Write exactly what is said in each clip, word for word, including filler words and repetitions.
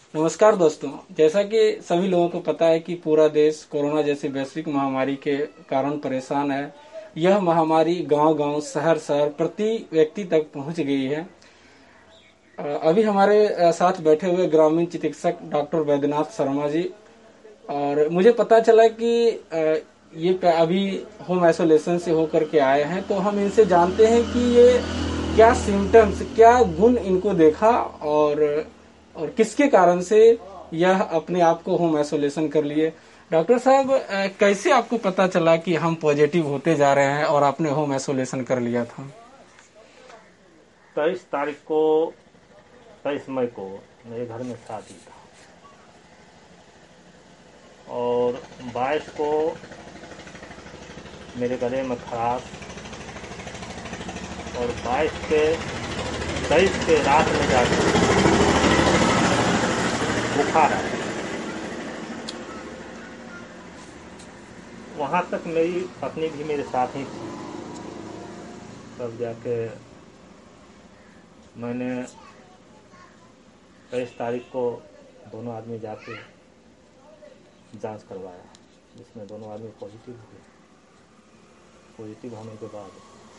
नमस्कार दोस्तों। जैसा कि सभी लोगों को पता है कि पूरा देश कोरोना जैसी वैश्विक महामारी के कारण परेशान है। यह महामारी गांव-गांव, शहर-शहर, प्रति व्यक्ति तक पहुंच गई है। अ, अभी हमारे अ, साथ बैठे हुए ग्रामीण चिकित्सक डॉक्टर वैद्यनाथ शर्मा जी, और मुझे पता चला कि अ, ये प- अभी होम आइसोलेशन से होकर के आए हैं, तो हम इनसे जानते हैं कि ये क्या सिम्टम्स, क्या गुण इनको देखा और और किसके कारण से यह अपने आप को होम आइसोलेशन कर लिए। डॉक्टर साहब, अ, कैसे आपको पता चला कि हम पॉजिटिव होते जा रहे हैं और आपने होम आइसोलेशन कर लिया था? तेईस तारीख को तेईस मई को मेरे घर में शादी था और बाईस को मेरे गले में खराश और बाईस के तेईस के रात में जाकर बुखार आया। वहाँ तक मेरी पत्नी भी मेरे साथ ही थी। तब जाके मैंने तेईस तारीख को दोनों आदमी जाके जांच करवाया, जिसमें दोनों आदमी पॉजिटिव हुए। पॉजिटिव होने के बाद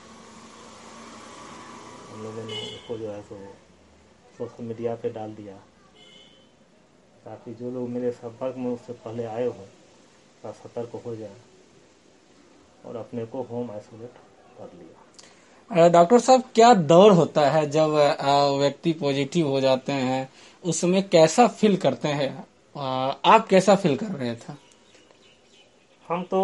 हम लोगों ने उसको जो है सो सोशल मीडिया पे डाल दिया, ताकि जो लोग मेरे संपर्क में उससे पहले आए हों तो सतर्क हो जाए और अपने को होम आइसोलेट कर लिया। अ, डॉक्टर साहब, क्या दौर होता है जब अ, व्यक्ति पॉजिटिव हो जाते हैं? उस समय कैसा फील करते हैं? अ, आप कैसा फील कर रहे थे? हम तो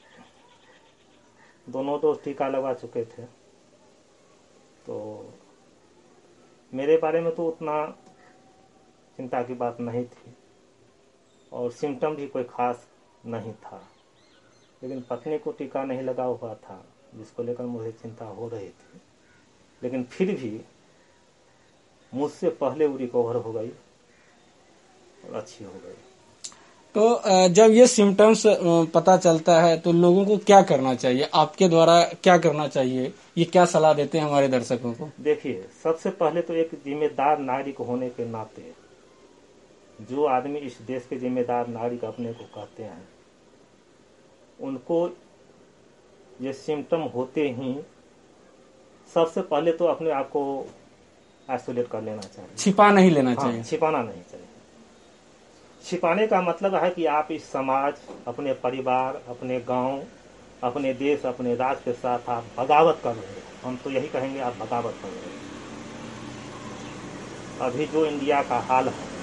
दोनों डोज टीका लगा चुके थे, तो मेरे बारे में तो उतना चिंता की बात नहीं थी और सिम्टम भी कोई खास नहीं था। लेकिन पत्नी को टीका नहीं लगा हुआ था, जिसको लेकर मुझे चिंता हो रही थी। लेकिन फिर भी मुझसे पहले वो रिकवर हो गई और अच्छी हो गई। तो अ, जब ये सिम्टम्स पता चलता है तो लोगों को क्या करना चाहिए? आपके द्वारा क्या करना चाहिए? ये क्या सलाह देते हैं हमारे दर्शकों को? देखिए, सबसे पहले तो एक जिम्मेदार नागरिक होने के नाते जो आदमी इस देश के जिम्मेदार नागरिक अपने को कहते हैं, उनको ये सिम्टम होते ही सबसे पहले तो अपने आप को आइसोलेट कर लेना चाहिए। छिपा नहीं लेना हाँ, चाहिए। छिपाना नहीं चाहिए। छिपाने का मतलब है कि आप इस समाज, अपने परिवार, अपने गांव, अपने देश, अपने राज्य के साथ आप बगावत कर रहे हैं। हम तो यही कहेंगे, आप बगावत कर रहे हैं। अभी जो इंडिया का हाल है,